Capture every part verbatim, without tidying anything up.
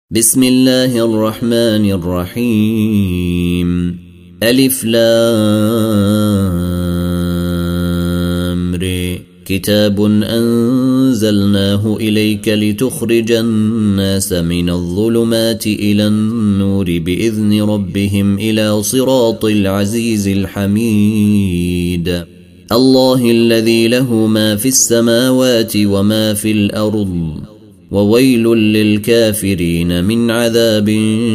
بسم الله الرحمن الرحيم. ألف لام ر. كتاب أنزلناه إليك لتخرج الناس من الظلمات إلى النور بإذن ربهم إلى صراط العزيز الحميد. الله الذي له ما في السماوات وما في الأرض، وويل للكافرين من عذاب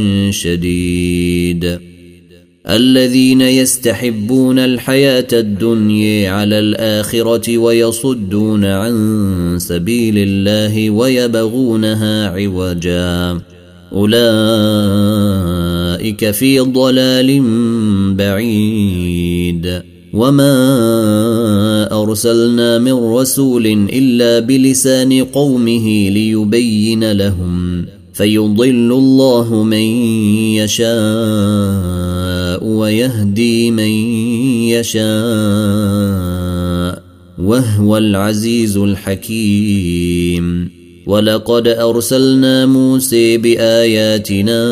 شديد. الذين يستحبون الحياة الدنيا على الآخرة ويصدون عن سبيل الله ويبغونها عوجا، أولئك في ضلال بعيد. وما أرسلنا من رسول إلا بلسان قومه ليبين لهم، فيضل الله من يشاء ويهدي من يشاء، وهو العزيز الحكيم. ولقد أرسلنا موسى بآياتنا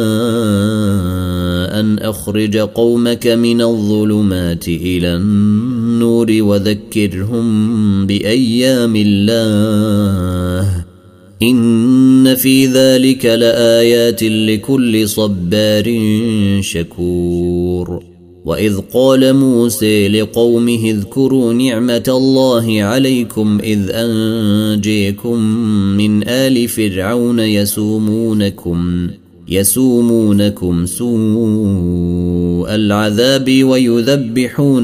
أن أخرج قومك من الظلمات إلى النور وذكرهم بأيام الله، إن في ذلك لآيات لكل صبار شكور. وإذ قال موسى لقومه اذكروا نعمة الله عليكم إذ أنجيكم من آل فرعون يسومونكم يسومونكم سوء العذاب ويذبحون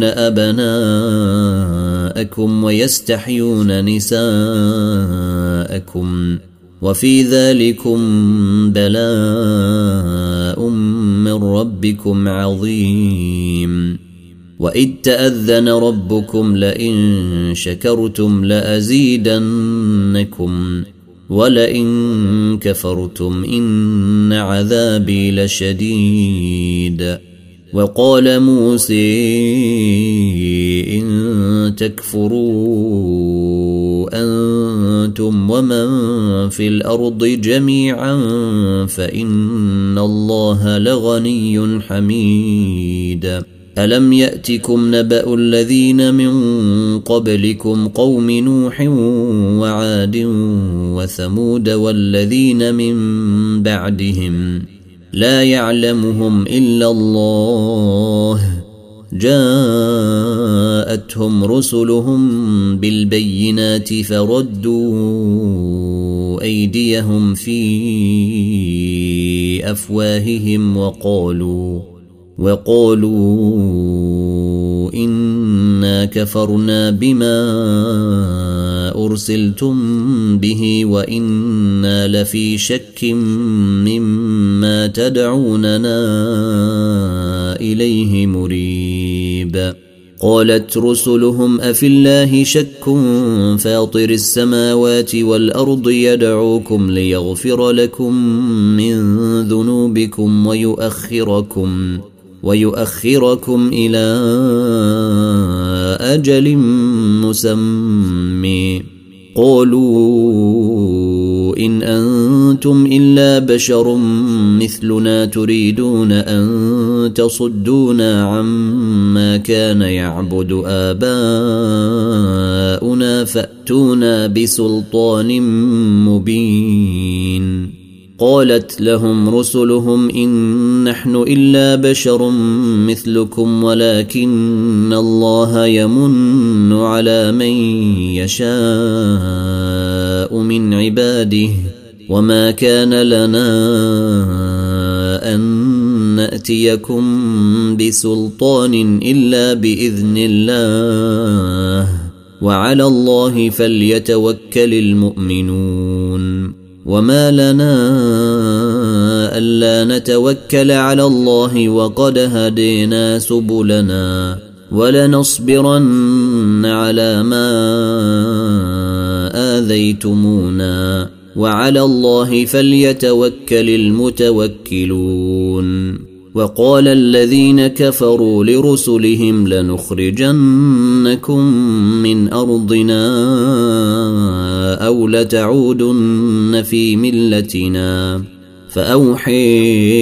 أبناءكم ويستحيون نساءكم، وفي ذلكم بلاء من ربكم عظيم. وإذ تأذن ربكم لئن شكرتم لأزيدنكم ولئن كفرتم إن عذابي لشديد. وقال موسى إن تكفروا أنتم ومن في الأرض جميعا فإن الله لغني حميد. ألم يأتكم نبأ الذين من قبلكم قوم نوح وعاد وثمود والذين من بعدهم لا يعلمهم إلا الله، جاءتهم رسلهم بالبينات فردوا أيديهم في أفواههم وقالوا وقالوا إنا كفرنا بما أرسلتم به وإنا لفي شك مما تدعوننا إليه مريب. قالت رسلهم أفي الله شك فاطر السماوات والأرض يدعوكم ليغفر لكم من ذنوبكم ويؤخركم ويؤخركم إلى أجل مسمى. قالوا إن أنتم إلا بشر مثلنا تريدون أن تصدونا عما كان يعبد آباؤنا فأتونا بسلطان مبين. قالت لهم رسلهم إن نحن إلا بشر مثلكم ولكن الله يمن على من يشاء من عباده، وما كان لنا أن نأتيكم بسلطان إلا بإذن الله، وعلى الله فليتوكل المؤمنون. وما لنا ألا نتوكل على الله وقد هدينا سبلنا ولنصبرن على ما آذيتمونا وعلى الله فليتوكل المتوكلون. وقال الذين كفروا لرسلهم لنخرجنكم من أرضنا أو لتعودن في ملتنا فأوحي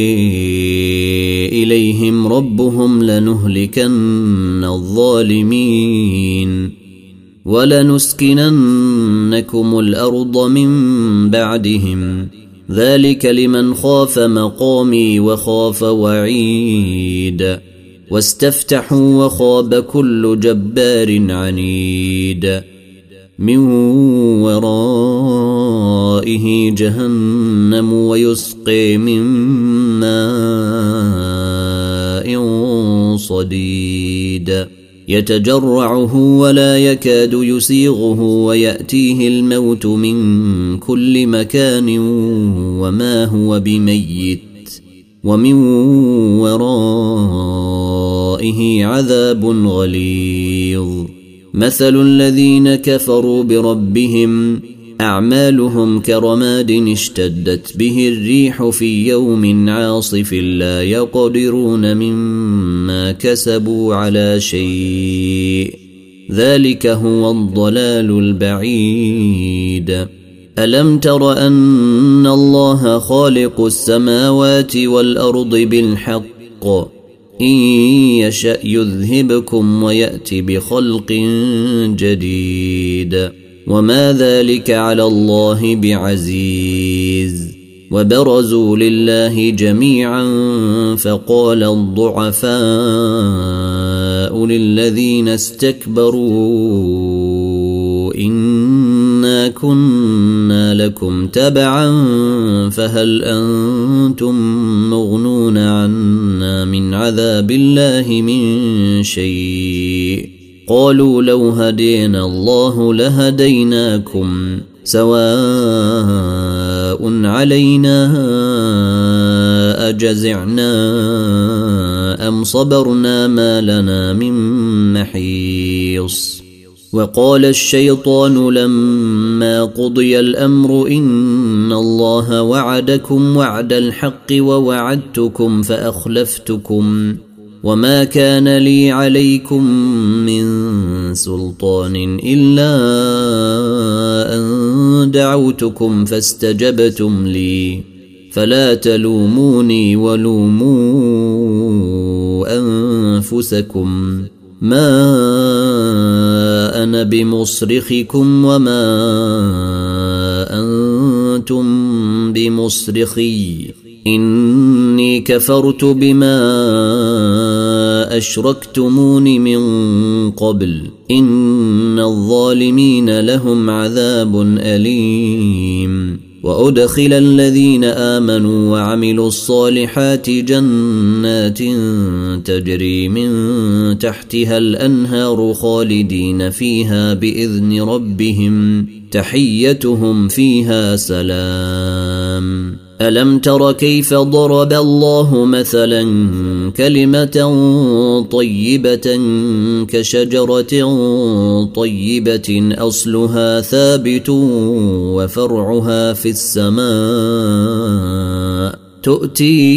إليهم ربهم لنهلكن الظالمين ولنسكننكم الأرض من بعدهم ذلك لمن خاف مقامي وخاف وعيد واستفتحوا وخاب كل جبار عنيد من ورائه جهنم ويسقي من ماء صديد يتجرعه ولا يكاد يسيغه ويأتيه الموت من كل مكان وما هو بميت ومن ورائه عذاب غليظ مثل الذين كفروا بربهم أعمالهم كرماد اشتدت به الريح في يوم عاصف لا يقدرون مما كسبوا على شيء ذلك هو الضلال البعيد ألم تر أن الله خالق السماوات والأرض بالحق إن يشأ يذهبكم ويأتي بخلق جديد وما ذلك على الله بعزيز وبرزوا لله جميعا فقال الضعفاء للذين استكبروا إنا كنا لكم تبعا فهل أنتم مغنون عنا من عذاب الله من شيء قالوا لو هدينا الله لهديناكم سواء علينا أجزعنا أم صبرنا ما لنا من محيص وقال الشيطان لما قضي الأمر إن الله وعدكم وعد الحق ووعدتكم فأخلفتكم وما كان لي عليكم من سلطان إلا أن دعوتكم فاستجبتم لي فلا تلوموني ولوموا أنفسكم ما أنا بمصرخكم وما أنتم بمصرخي إني كفرت بما أشركتمون من قبل إن الظالمين لهم عذاب أليم وأدخل الذين آمنوا وعملوا الصالحات جنات تجري من تحتها الأنهار خالدين فيها بإذن ربهم تحيتهم فيها سلام ألم تر كيف ضرب الله مثلا كلمة طيبة كشجرة طيبة أصلها ثابت وفرعها في السماء تؤتي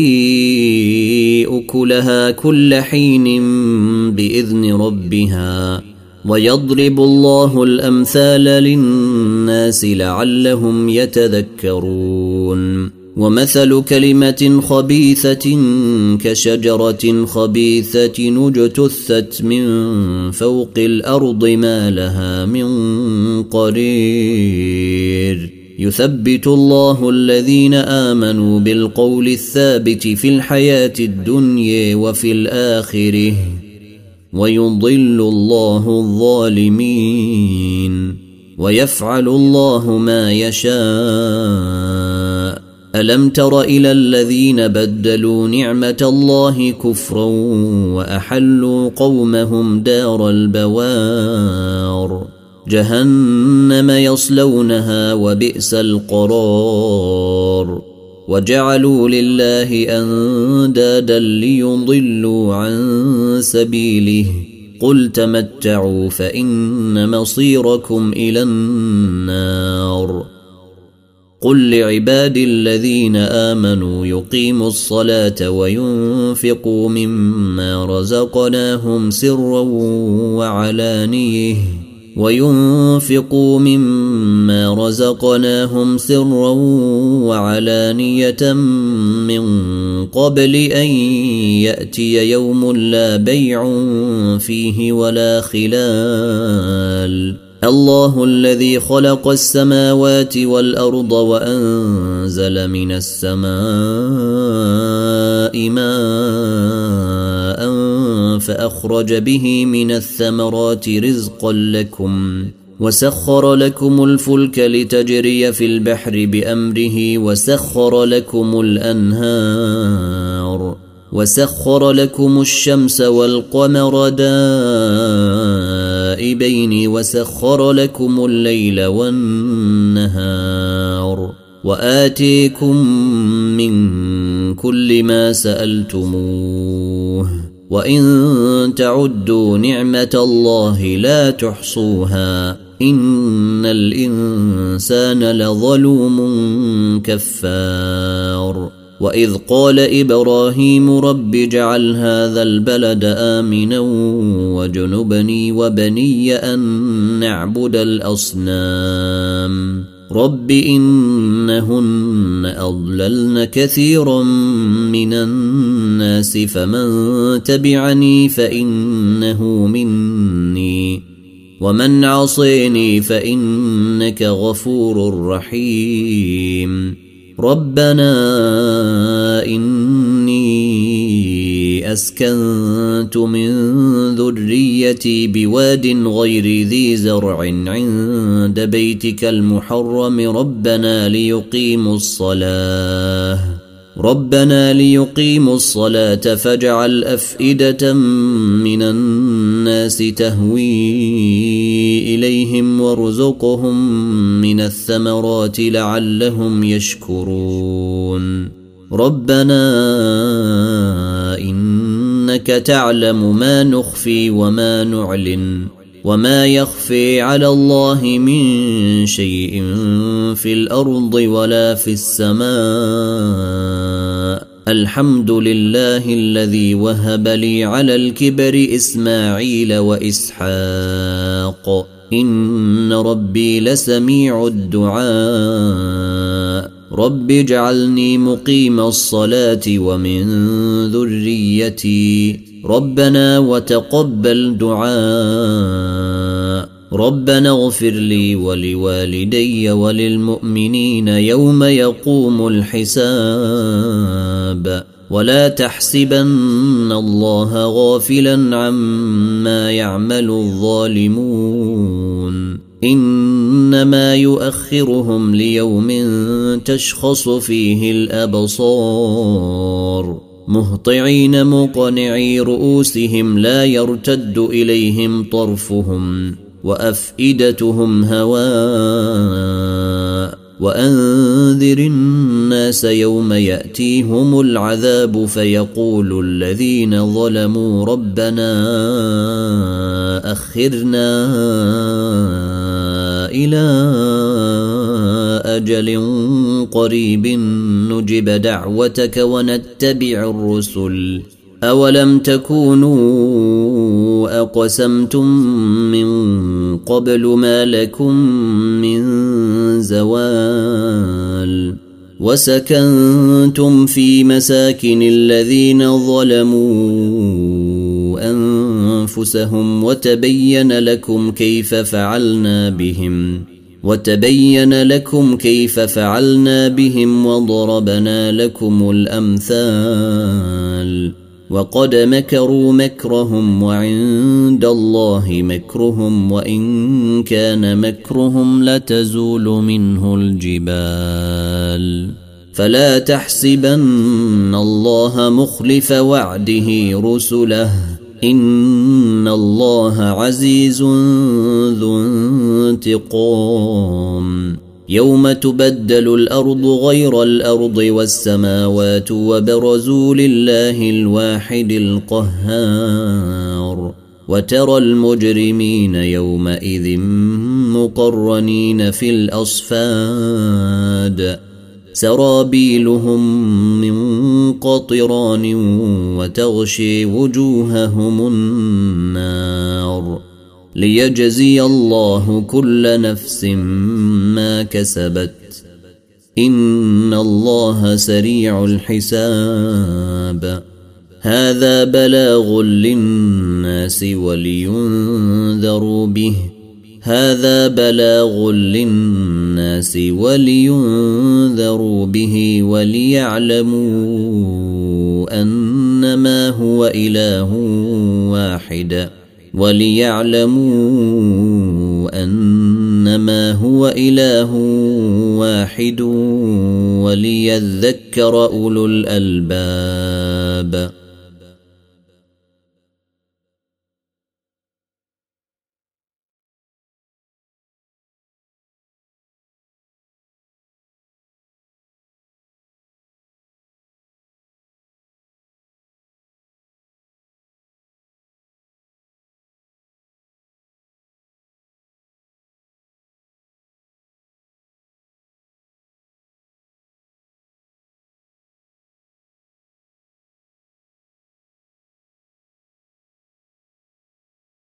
أكلها كل حين بإذن ربها ويضرب الله الأمثال للناس لعلهم يتذكرون ومثل كلمة خبيثة كشجرة خبيثة اجتثت من فوق الأرض ما لها من قرير يثبت الله الذين آمنوا بالقول الثابت في الحياة الدنيا وفي الآخرة ويضل الله الظالمين ويفعل الله ما يشاء ألم تر إلى الذين بدلوا نعمة الله كفرا وأحلوا قومهم دار البوار جهنم يصلونها وبئس القرار وجعلوا لله أندادا ليضلوا عن سبيله قل تمتعوا فإن مصيركم إلى النار قل لعبادي الذين آمنوا يقيموا الصلاة وينفقوا مما رزقناهم سرا وعلانيه وينفقوا مما رزقناهم سرا وعلانية من قبل أن يأتي يوم لا بيع فيه ولا خلال. الله الذي خلق السماوات والأرض وأنزل من السماء ماء فأخرج به من الثمرات رزقا لكم وسخر لكم الفلك لتجري في البحر بأمره وسخر لكم الأنهار وسخر لكم الشمس والقمر دائبين وسخر لكم الليل والنهار وآتيكم من كل ما سألتموه وإن تعدوا نعمة الله لا تحصوها إن الإنسان لظلوم كفار. وإذ قال إبراهيم رب اجعل هذا البلد آمنا وجنبني وبني أن نعبد الأصنام رب إنهن أضللن كثيرا من الناس فمن تبعني فإنه مني ومن عصيني فإنك غفور رحيم. ربنا إني أسكنت من ذريتي بواد غير ذي زرع عند بيتك المحرم ربنا ليقيموا الصلاة ربنا ليقيموا الصلاة فاجعل أفئدة من الناس تهوي إليهم وارزقهم من الثمرات لعلهم يشكرون. ربنا إنك تعلم ما نخفي وما نعلن وما يخفي على الله من شيء في الأرض ولا في السماء. الحمد لله الذي وهب لي على الكبر إسماعيل وإسحاق إن ربي لسميع الدعاء. رب اجعلني مقيم الصلاة ومن ذريتي ربنا وتقبل دعاء. ربنا اغفر لي ولوالدي وللمؤمنين يوم يقوم الحساب. ولا تحسبن الله غافلا عما يعمل الظالمون إنما يؤخرهم ليوم تشخص فيه الأبصار مهطعين مقنعي رؤوسهم لا يرتد إليهم طرفهم وأفئدتهم هواء. وأنذر الناس يوم يأتيهم العذاب فيقول الذين ظلموا ربنا أخرنا إلى أجل قريب نجب دعوتك ونتبع الرسل أولم تكونوا أقسمتم من قبل ما لكم من زوال وسكنتم في مساكن الذين ظلموا أنفسهم وتبين لكم كيف فعلنا بهم وتبين لكم كيف فعلنا بهم وضربنا لكم الأمثال. وقد مكروا مكرهم وعند الله مكرهم وإن كان مكرهم لتزول منه الجبال. فلا تحسبن الله مخلف وعده رسله إن الله عزيز ذو انتقام. يوم تبدل الأرض غير الأرض والسماوات وبرزوا لله الواحد القهار. وترى المجرمين يومئذ مقرنين في الأصفاد سرابيلهم من قطران وتغشي وجوههم النار ليجزي الله كل نفس ما كسبت إن الله سريع الحساب. هذا بلاغ للناس ولينذروا به هذا بلاغ للناس ولينذروا به وليعلموا أنما هو إله واحد وليعلموا أنما هو إله واحد وليذكر أولو الألباب.